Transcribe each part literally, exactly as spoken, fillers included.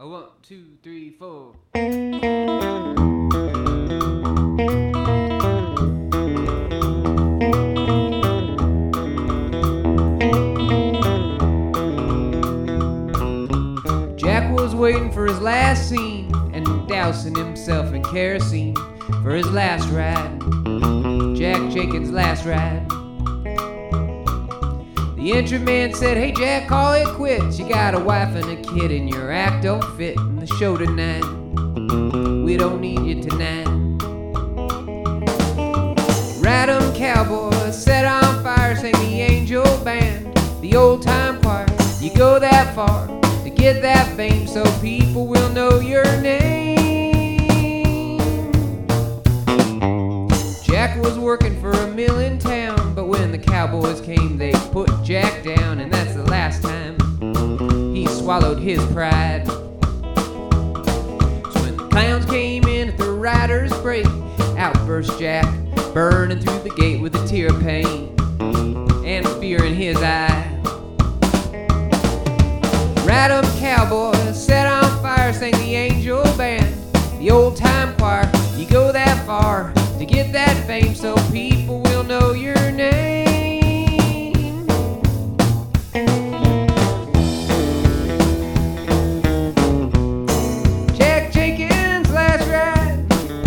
A one, two, three, four. Jack was waiting for his last scene and dousing himself in kerosene for his last ride. Jack Jenkins' last ride. The entry man said, "Hey Jack, call it quits. You got a wife and a kid and your act don't fit in the show tonight. We don't need you tonight." Rhythm cowboy set on fire, sang the Angel Band, the old time choir. You go that far to get that fame so people will know your name. Jack was working for a mill in town, but when the cowboys came they put Jack down, and that's the last time he swallowed his pride. So when the clowns came in at the riders' break, out burst Jack, burning through the gate with a tear of pain and fear in his eye. Rhythm cowboy set on fire, sang the Angel Band, the old time choir. You go that far to get that fame so people will know your name. Jack Jenkins' last ride.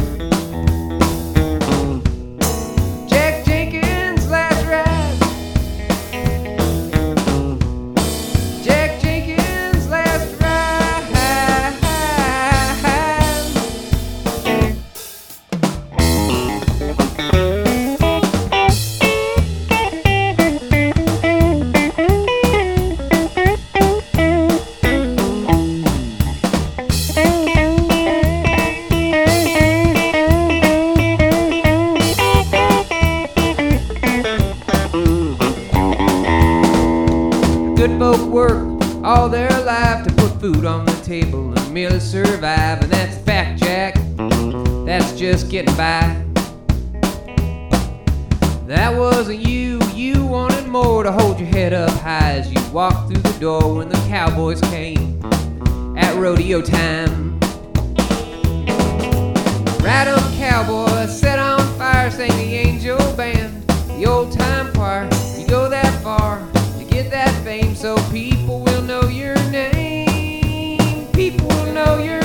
Jack Jenkins' last ride. Jack Jenkins' last ride. Good folk work all their life to put food on the table and merely survive, and that's a fact, Jack. That's just getting by. That wasn't you. You wanted more, to hold your head up high as you walked through the door when the cowboys came at rodeo time. Rhythm cowboy set on fire, sang the Angel Band, the old time choir. You go that far to get that fame so people will know your name. People will know your